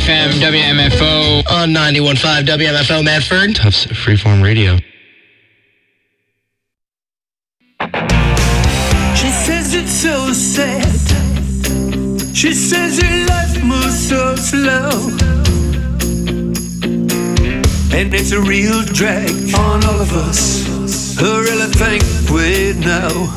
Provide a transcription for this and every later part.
FM, WMFO. On 91.5 WMFO Medford. Tufts Freeform Radio. She says it's so sad. She says her life moves so slow, and it's a real drag on all of us who really think we know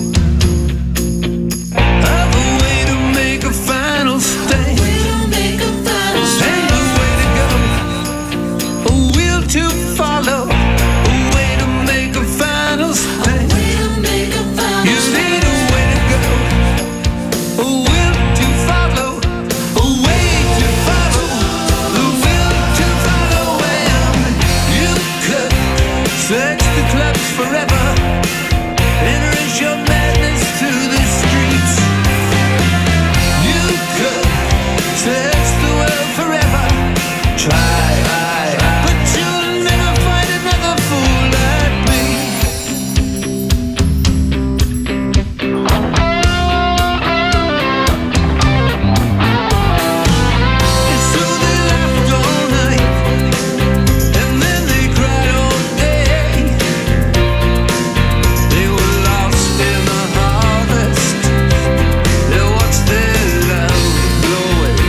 of a way to make a final stand, and a way to go, a will to follow, a way to make a final stand. You need a way to go, a will to follow, a way to follow, the will to follow. And you could search the clubs forever, entering your madness to the streets. You could search the world forever, try, but you'll never find another fool like me. And so they laughed all night, and then they cried all day. They were lost in the harvest. They watched their love blow away.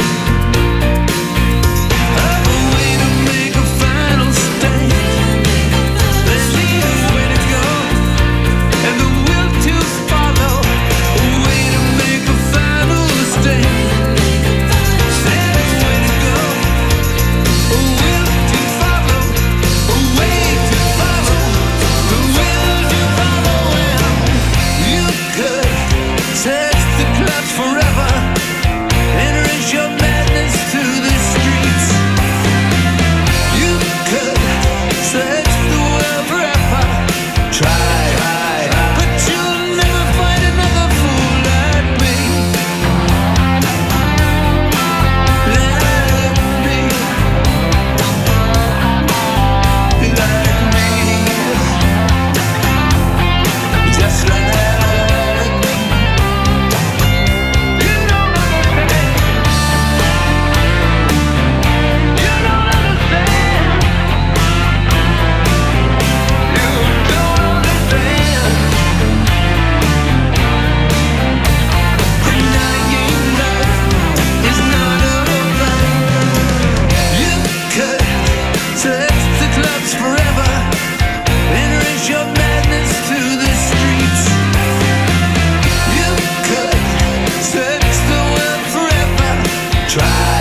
Have a way to make a final stand. They need a way to go, and the will to follow. A way to make a final stand. There's a way to go, a will to follow, a way to follow, the will to follow. And you could search the clubs forever, entering your madness to the streets. You could search the world forever, try, but you'll never find another fool like me. Like me. Like me. Just like me. You don't understand. You don't understand. You don't understand. Denying love is not over. You could search the clubs forever, entering your madness to the streets. You could search the world forever, try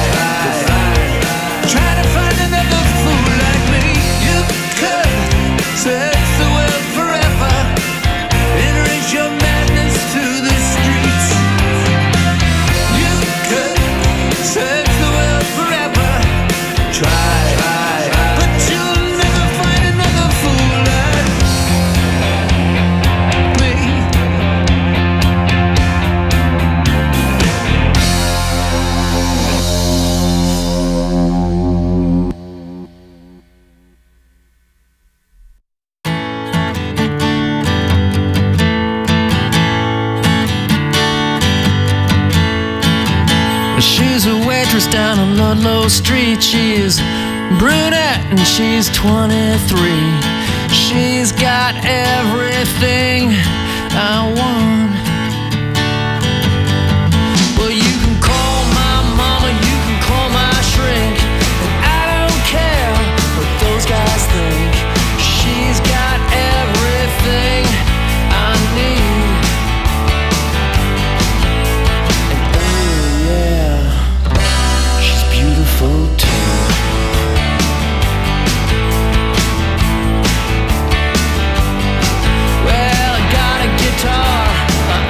to find another fool like me. You could search the world forever, entering your madness to the streets. You could search the world forever, try, but you'll never find another fool like me. She's a waitress down on Ludlow Street. She's brunette and she's 23. She's got everything I want. Well, you can call my mama, you can call my shrink, and I don't care what those guys think. She's got everything I need. And oh yeah, she's beautiful too. Well, I got a guitar,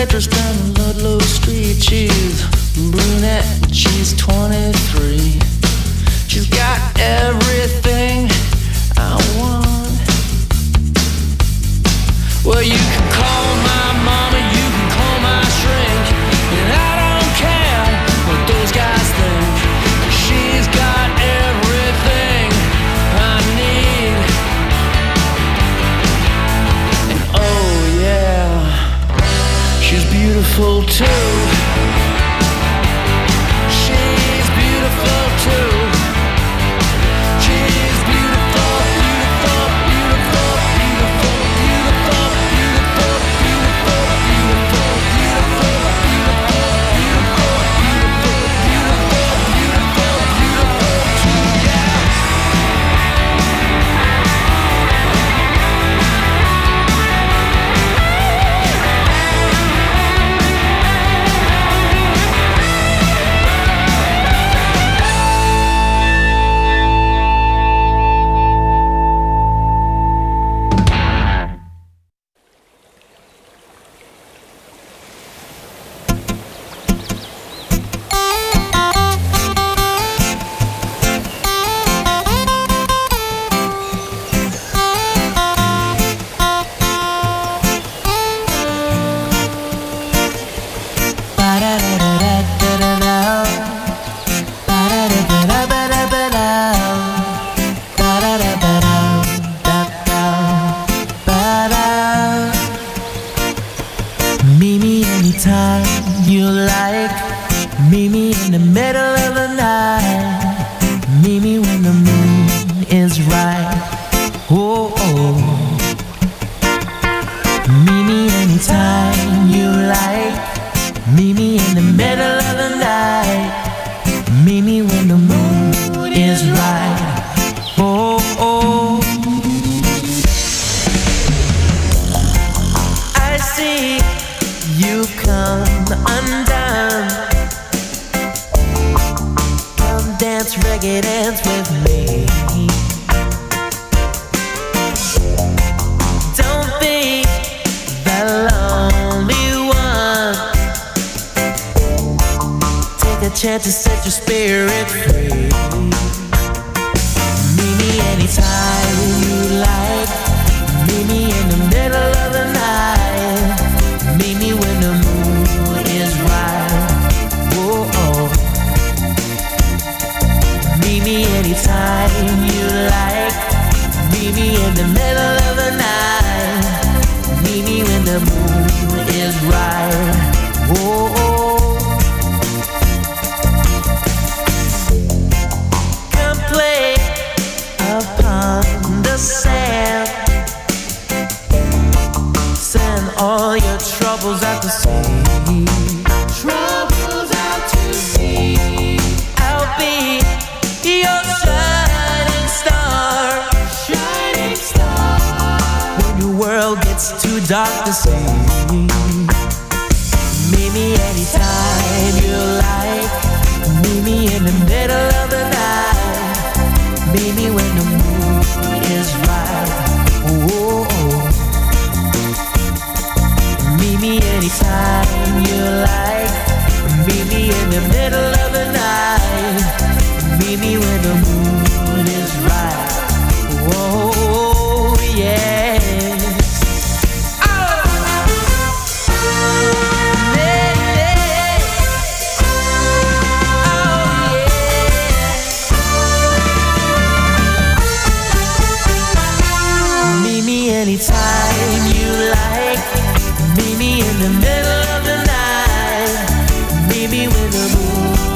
waitress down Ludlow Street. She's brunette, she's 23. She's got everything I want. Well, you can call my mama, you can call my shrink, and I don't care what those guys think. She's got everything I need. And oh yeah, she's beautiful too. She's beautiful too. She's beautiful, beautiful, beautiful, beautiful, beautiful, beautiful, beautiful, beautiful, beautiful, beautiful, beautiful, beautiful, beautiful, beautiful too, yeah. Meet me anytime you like. Meet me in the middle of the night. Meet me when the moon is right. Oh, oh. Meet me anytime you like. Meet me in the middle of the night. Meet me when the moon is right. Oh, oh. I see you come undone. Come dance, reggae dance with me. Don't be the lonely one. Take a chance to set your spirit free. Meet me anytime you like. Meet me in the middle of the night. Meet me when the moon is right. Whoa, oh. Meet me anytime you like. Meet me in the middle of the night. Meet me when the moon is right. Whoa, oh. Come play upon the sand. Send all your troubles out to sea. Troubles out to sea. I'll be your shining star. Shining star. When your world gets too dark to see. Meet me anytime you like. Meet me in the middle of the night. Meet me when the moon is right. Oh, oh. Meet me anytime you like. Meet me in the middle of the night. Meet me when the moon is right. Oh, yes. Oh, yeah, yeah. Oh, yeah. Meet me anytime you like. Meet me in the middle of the night. Meet me when the moon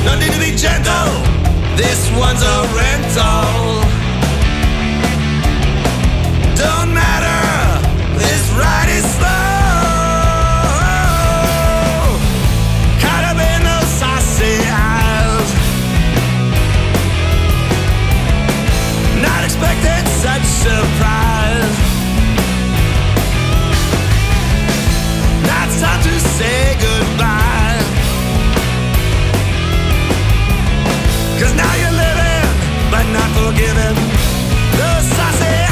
No need to be gentle. This one's a rental. Don't matter. This ride is slow. Caught up in those saucy eyes. Not expecting such surprise. Now it's time to say goodbye. 'Cause now you're living, but not forgiven. Those saucy eyes.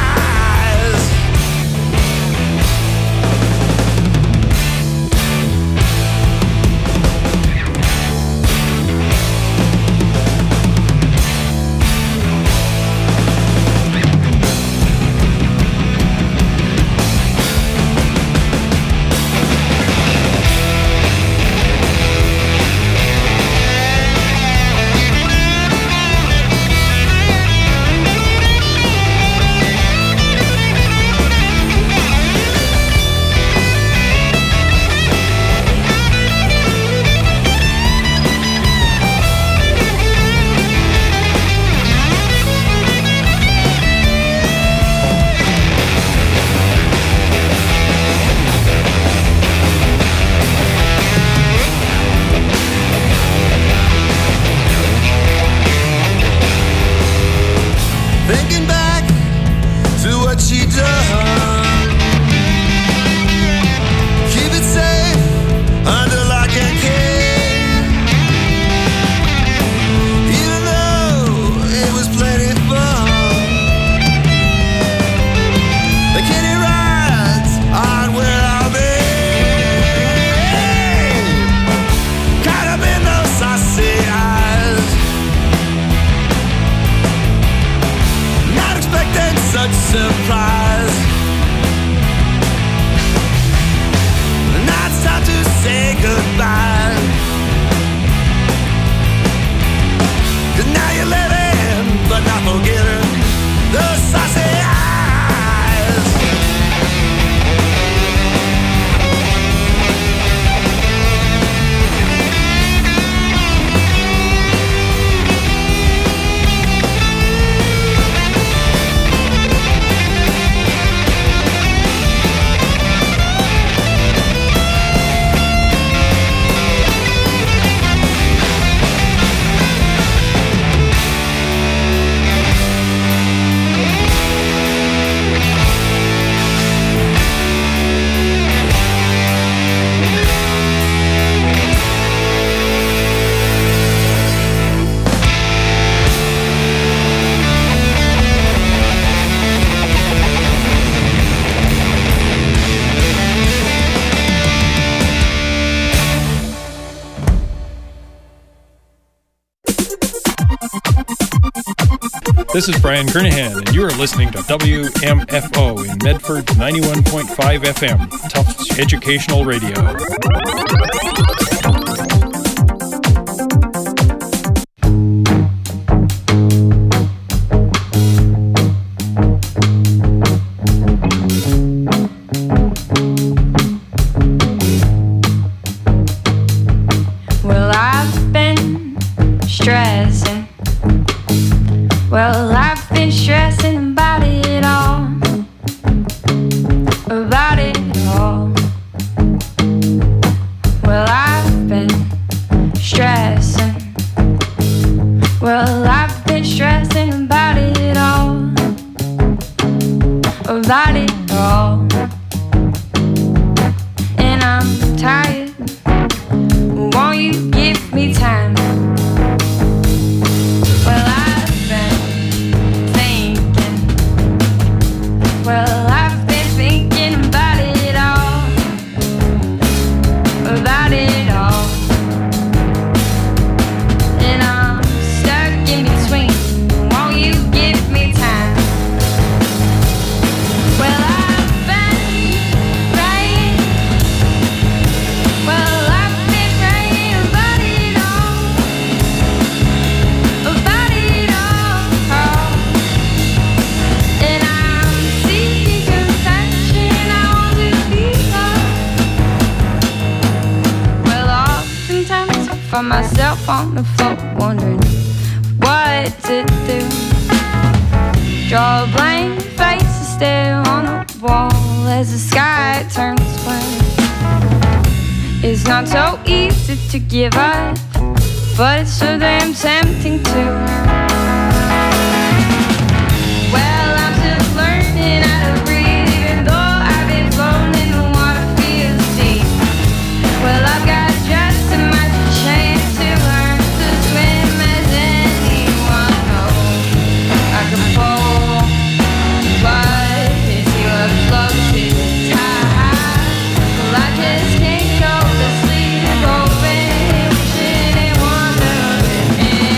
Thinking back to what she done. Keep it safe under lock and key. Even though it was plenty fun. The kiddie rides on where I'll be. Caught up in those saucy eyes. Not expecting such surprise. Now it's time to say goodbye. 'Cause now you're living, but not forgetting those saucy eyes. This is Brian Kernahan, and you are listening to WMFO in Medford's 91.5 FM, Tufts Educational Radio. Well, I've been stressing. Well, I've been stressing about it all. About it all. Well, I've been stressing. Well, I've been stressing about it all. About it all. And I'm tired. Won't you give me time? Well, I've been thinking. Well, I've been thinking about it all. About it all. And I'm stuck in find myself on the floor wondering what to do. Draw a blank face and stare on the wall as the sky turns black. It's not so easy to give up, but it's so damn tempting to. Well, I'm still learning how to breathe, even though I've been floating in the water feels deep. Well, I've got just as much chance to learn to swim as anyone knows. I could fall, but if you have floated high, well, I just can't go to sleep, hoping, wishing and wondering.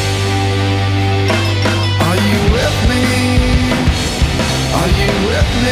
With me?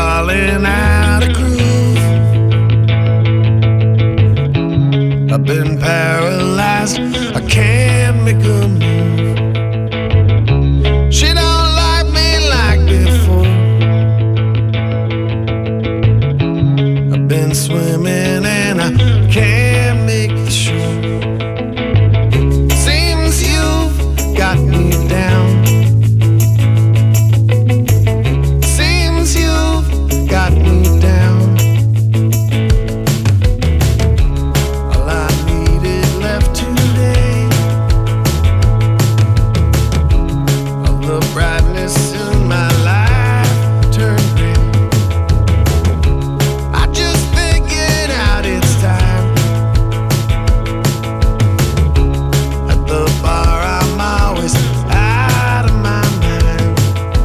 falling out of groove. I've been paralyzed, I can't make a move. She don't like me like before. I've been swimming and I can't make the shore. Seems you've got me down. Seems you've got me down. All I needed left today, all the brightness in my life turned gray. I just figured out it's time. At the bar I'm always out of my mind.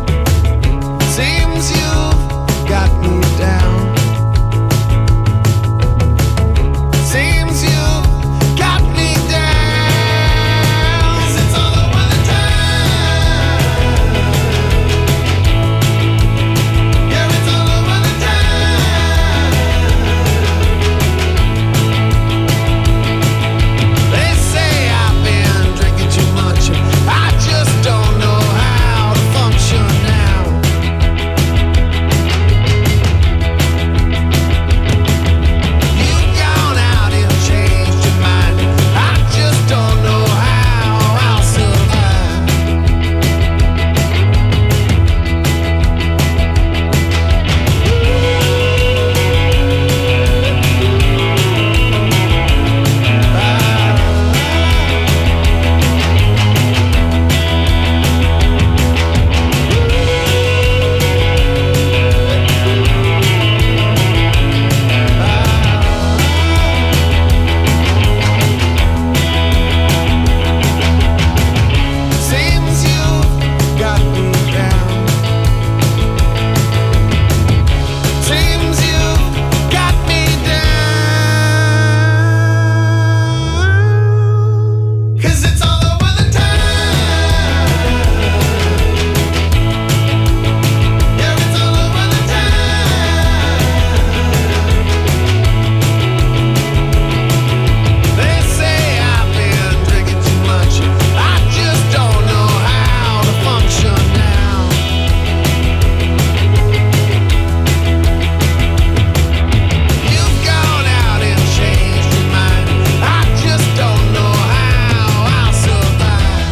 Seems you've got me down. Seems you've got me down. 'Cause it's all over the town. Yeah, it's all over the town. They say I've been drinking too much. I just don't know how to function now. You've gone out and changed your mind. I just don't know how I'll survive. Seems you've got me down. Seems you've got me down. 'Cause it's all over the town. Yeah, it's all over the town. They say I've been drinking too much. I just don't know how to function now. You've gone out and changed your mind. I just don't know how I'll survive.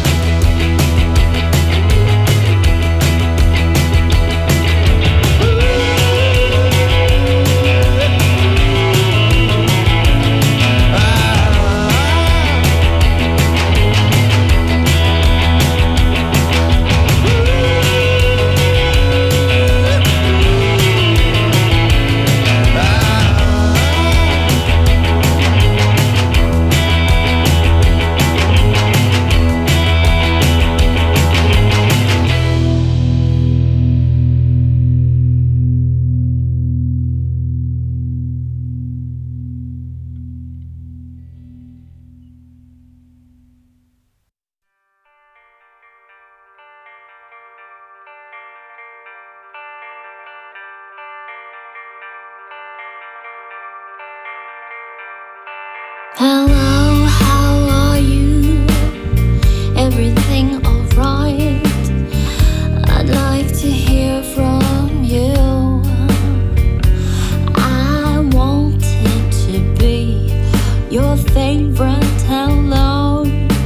Hello, how are you? Everything alright? I'd like to hear from you. I wanted to be your favorite hello.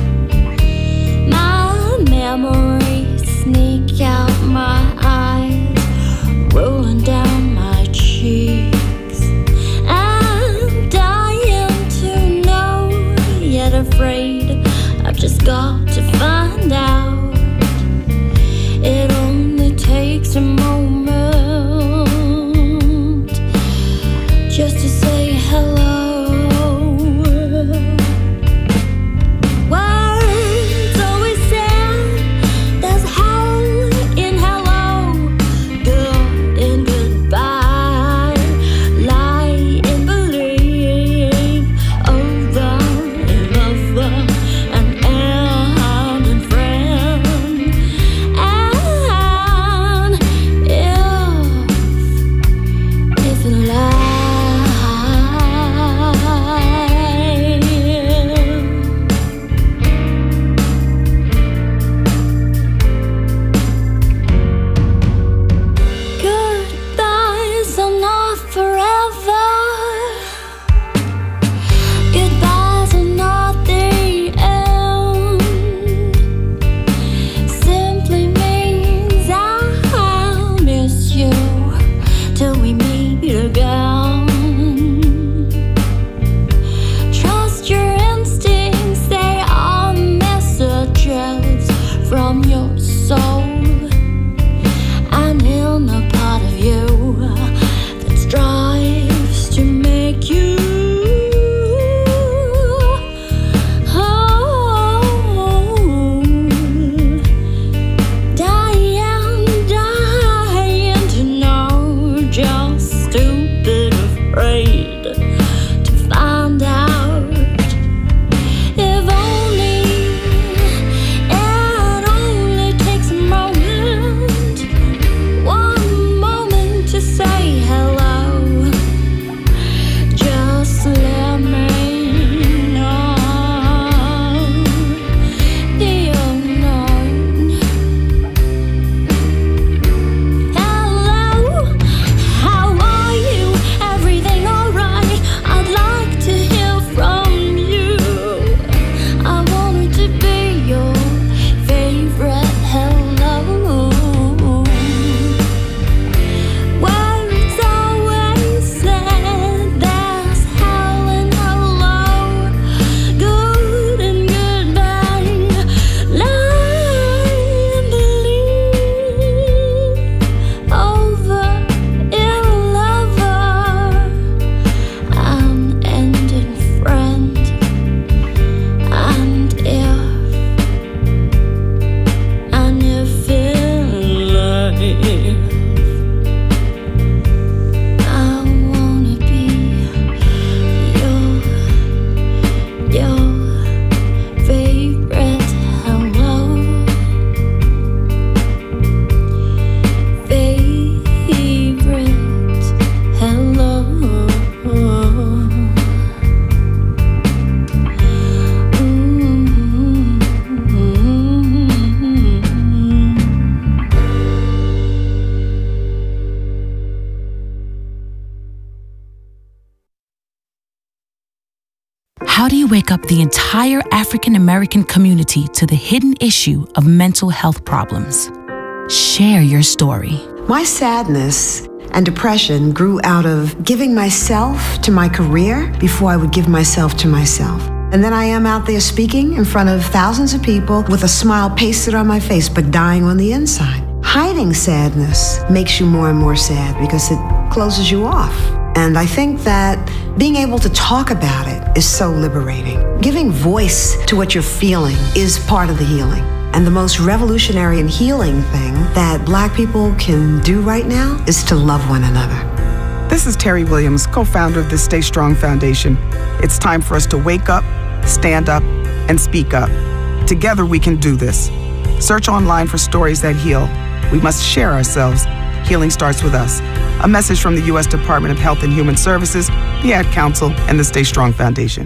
My memories sneak out my eyes, rolling down my cheeks. I'm dying to know How do you wake up the entire African American community to the hidden issue of mental health problems? Share your story. My sadness and depression grew out of giving myself to my career before I would give myself to myself. And then I am out there speaking in front of thousands of people with a smile pasted on my face, but dying on the inside. Hiding sadness makes you more and more sad because it closes you off. And I think that being able to talk about it is so liberating. Giving voice to what you're feeling is part of the healing. And the most revolutionary and healing thing that Black people can do right now is to love one another. This is Terry Williams, co-founder of the Stay Strong Foundation. It's time for us to wake up, stand up, and speak up. Together we can do this. Search online for stories that heal. We must share ourselves. Healing starts with us. A message from the U.S. Department of Health and Human Services, the Ad Council, and the Stay Strong Foundation.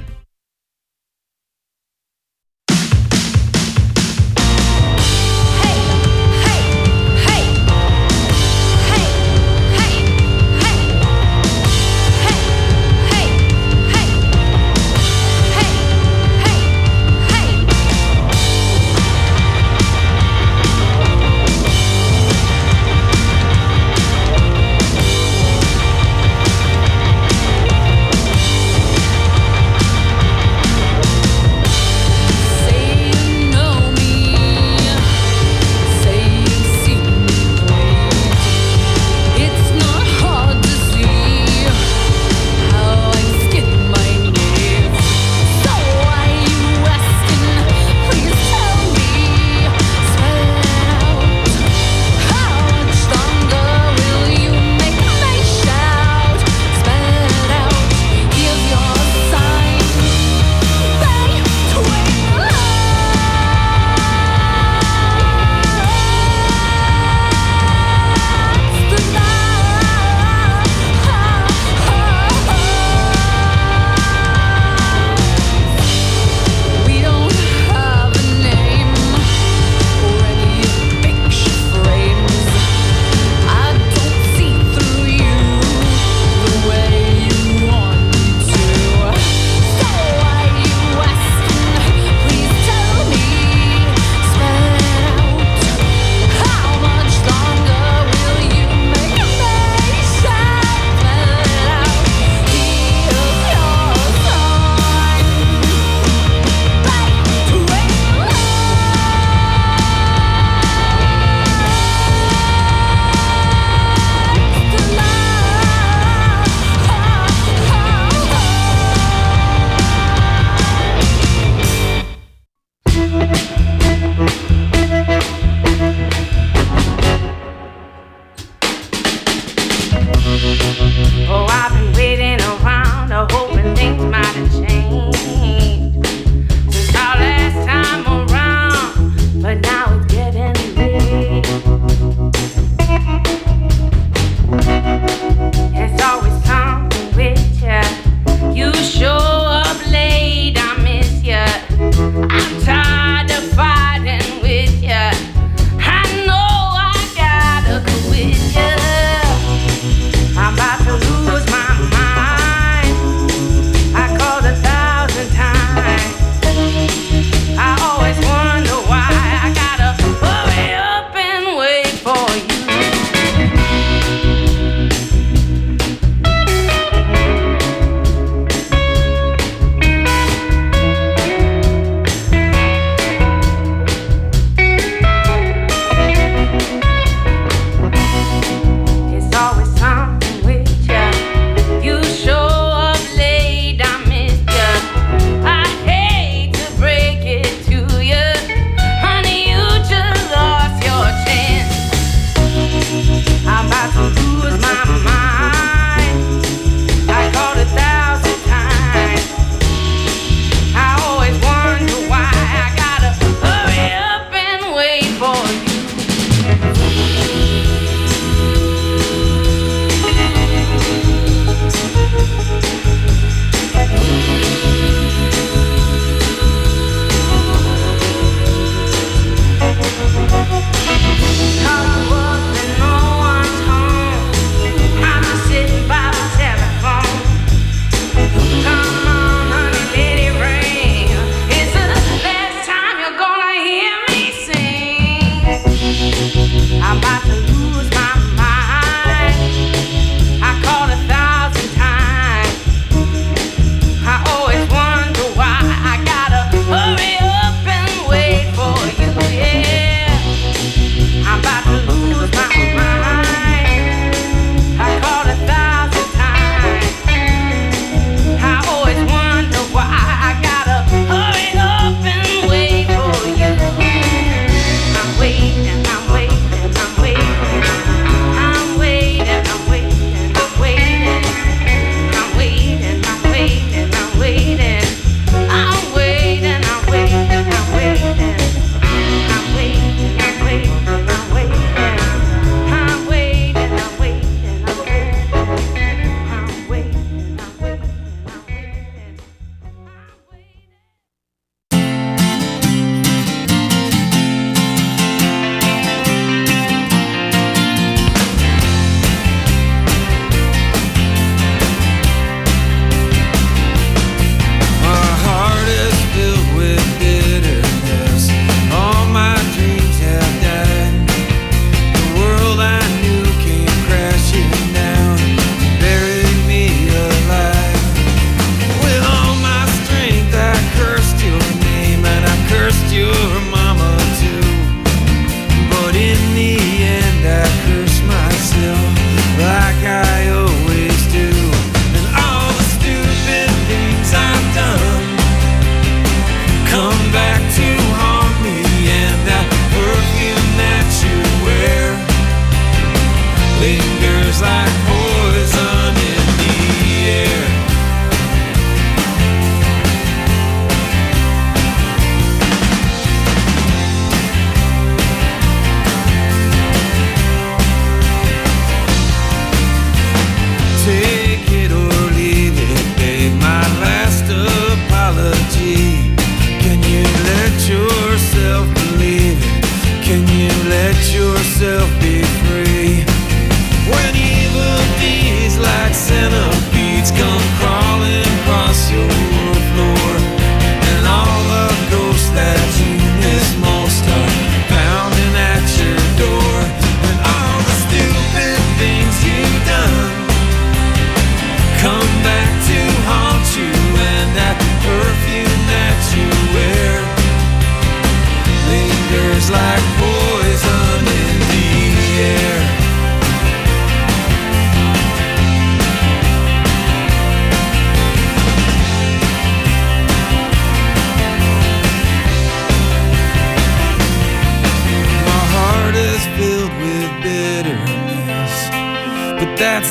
I'm about to lose my mind. I call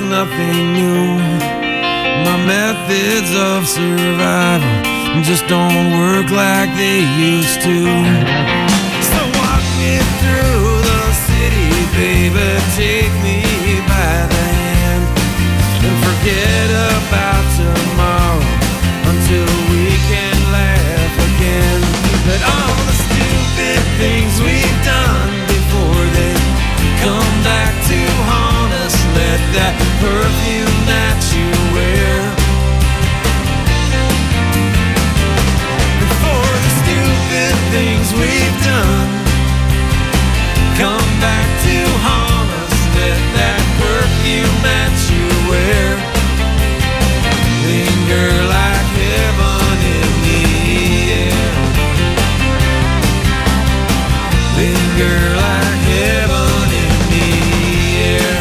nothing new. My methods of survival just don't work like they used to. So walk me through the city, baby, take me by the hand, and forget about tomorrow until we can laugh again. But all the stupid things we've done before they come back to haunt us. Let that perfume that you wear, before the stupid things we've done come back to haunt us. Let that perfume that you wear linger like heaven in the air. Linger like heaven in the air.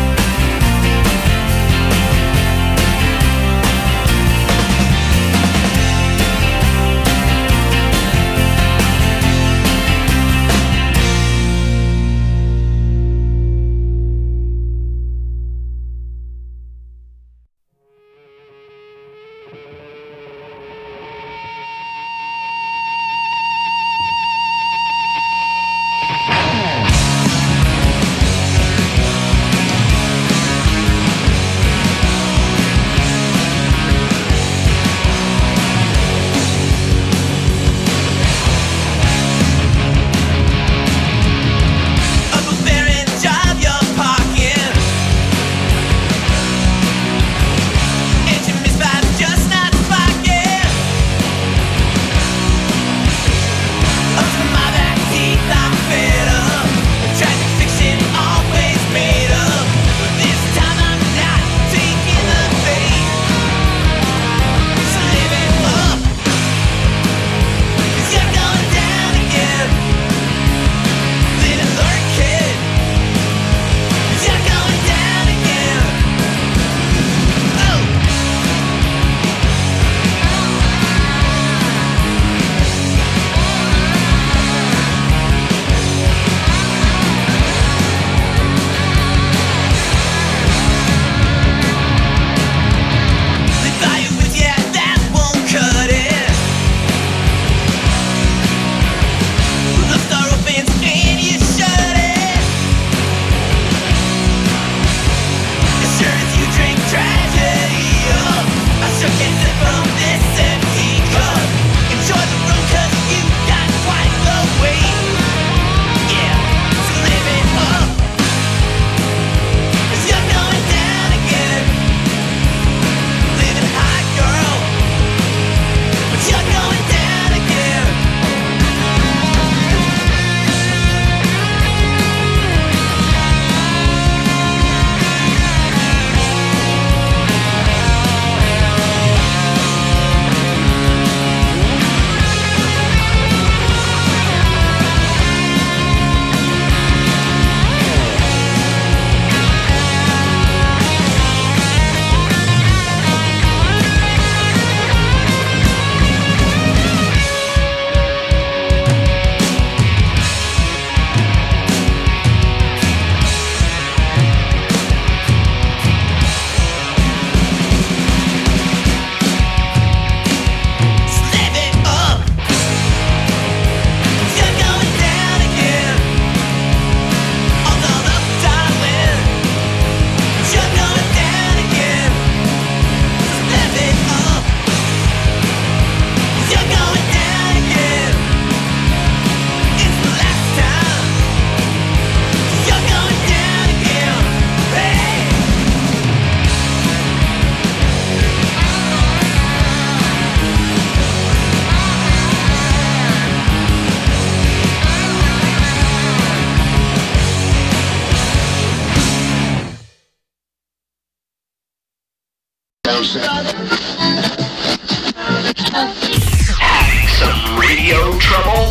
Having some radio trouble?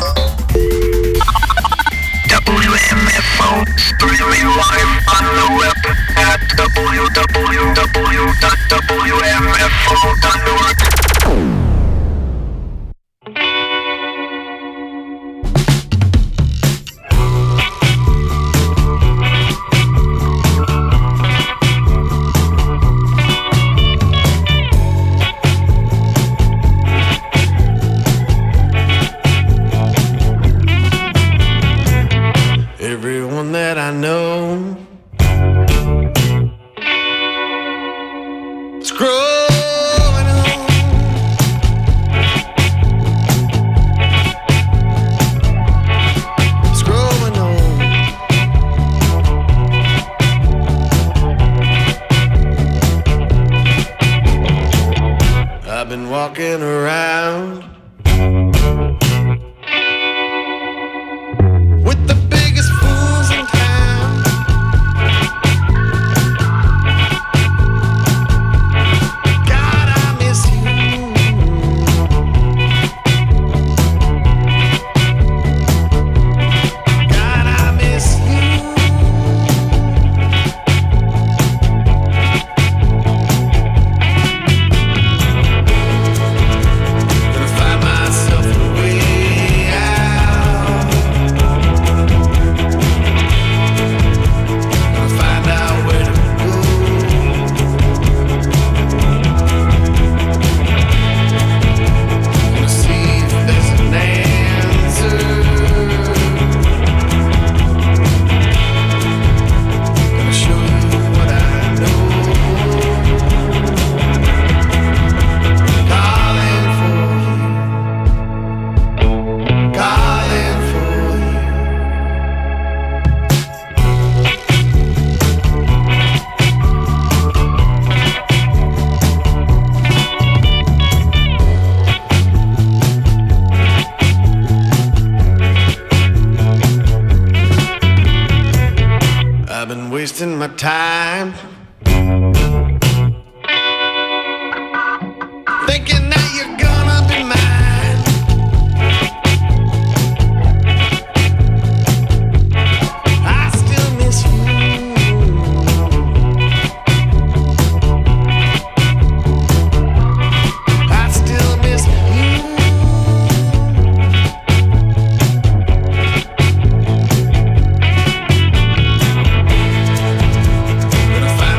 WMFO streaming live on the web at www.wmfo.org. walking around with the biggest fools in town. God, I miss you. God, I miss you. Gonna find myself a way out. Gonna find out where to go. Gonna see if there's an answer. Gonna show you what I know. Calling for you. Calling for you. I've been wasting my time thinking that you're gonna be mine. I still miss you. I still miss you. Gonna find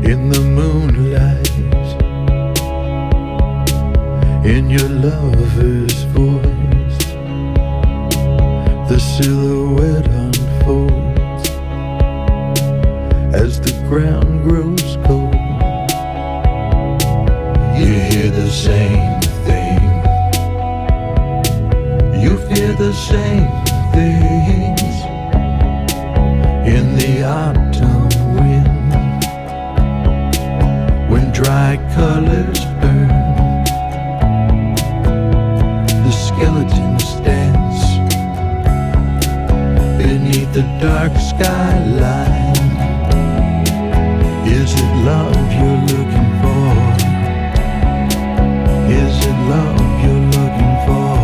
in the moonlight, in your lover's voice, the silhouette unfolds as the ground grows cold. You hear the same thing, you fear the same things in the autumn wind, when dry colors burn, the skeletons dance beneath the dark skyline. Is it love you're looking for? Is it love you're looking for?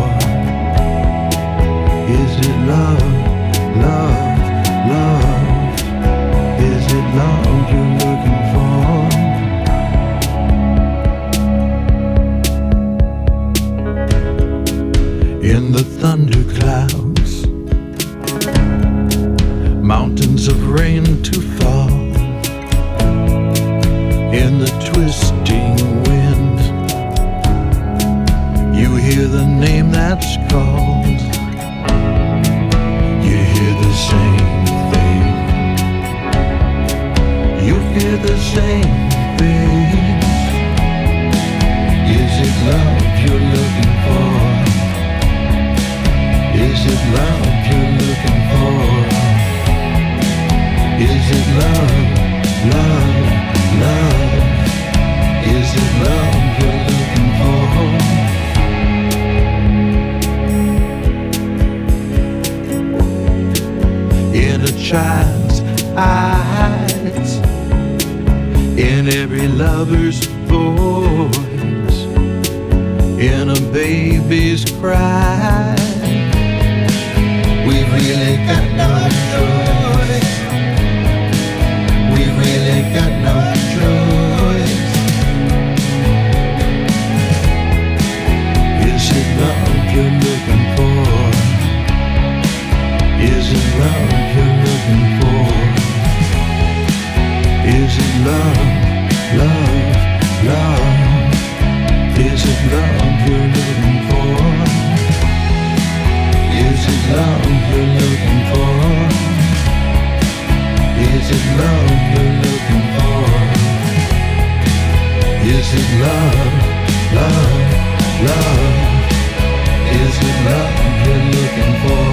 Is it love, love, love? Is it love you're looking for? In the thunderclouds, mountains of rain to fall, in the twisting wind, you hear the name that's called. You hear the same thing, you fear the same things. Is it love you're looking for? Is it love you're looking for? Is it love, love, love? Is it love you're looking for? In a child's eyes, in every lover's voice, in a baby's cry, we've really got no choice. We've really got no choice. Is it love you're looking for? Is it love you're looking for? Is it love, love, love? Is it love you're looking for? Is it love you're looking for? Is it love you're looking for? Is it love, love, love? Is it love you're looking for?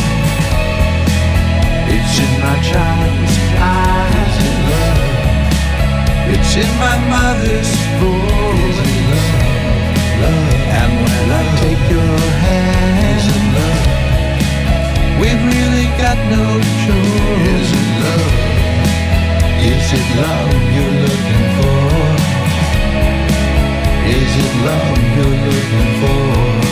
It's in my child's eyes, it's in my mother's voice. And when I take your hand, we've really got no choice. Is it love? Is it love you're looking for? Is it love you're looking for?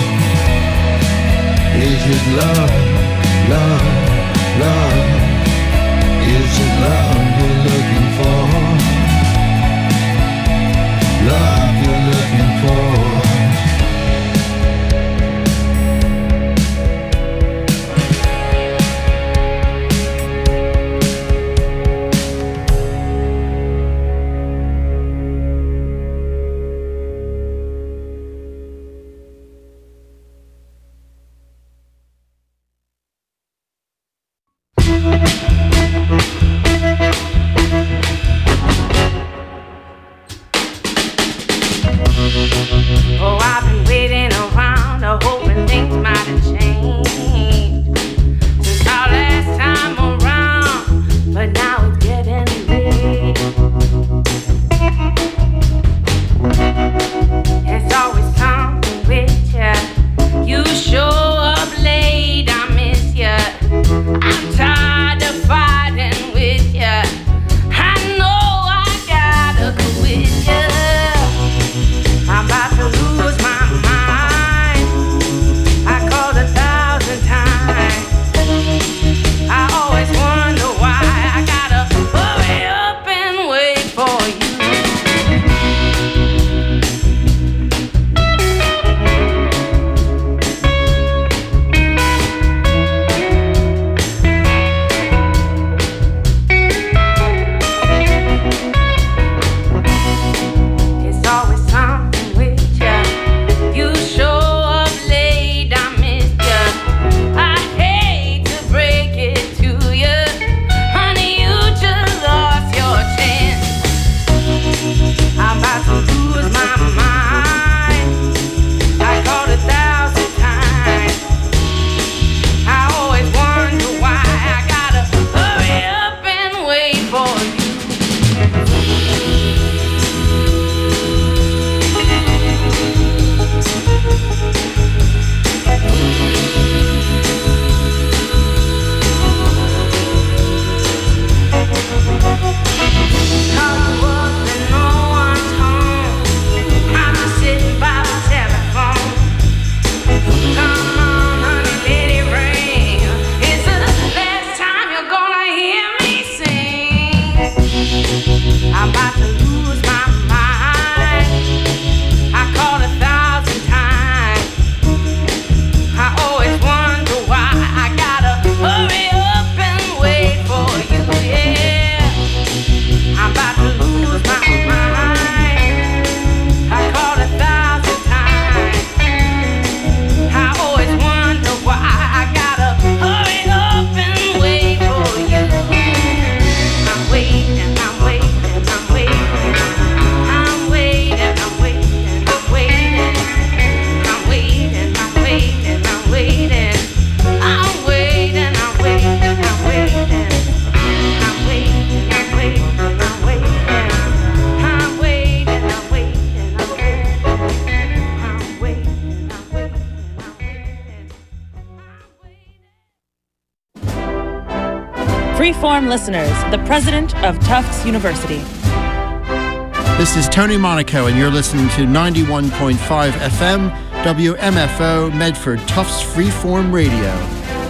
Is it love, love, love? Is it love you're looking for? Love you're looking for? Freeform listeners, the president of Tufts University. This is Tony Monaco, and you're listening to 91.5 FM, WMFO, Medford, Tufts Freeform Radio.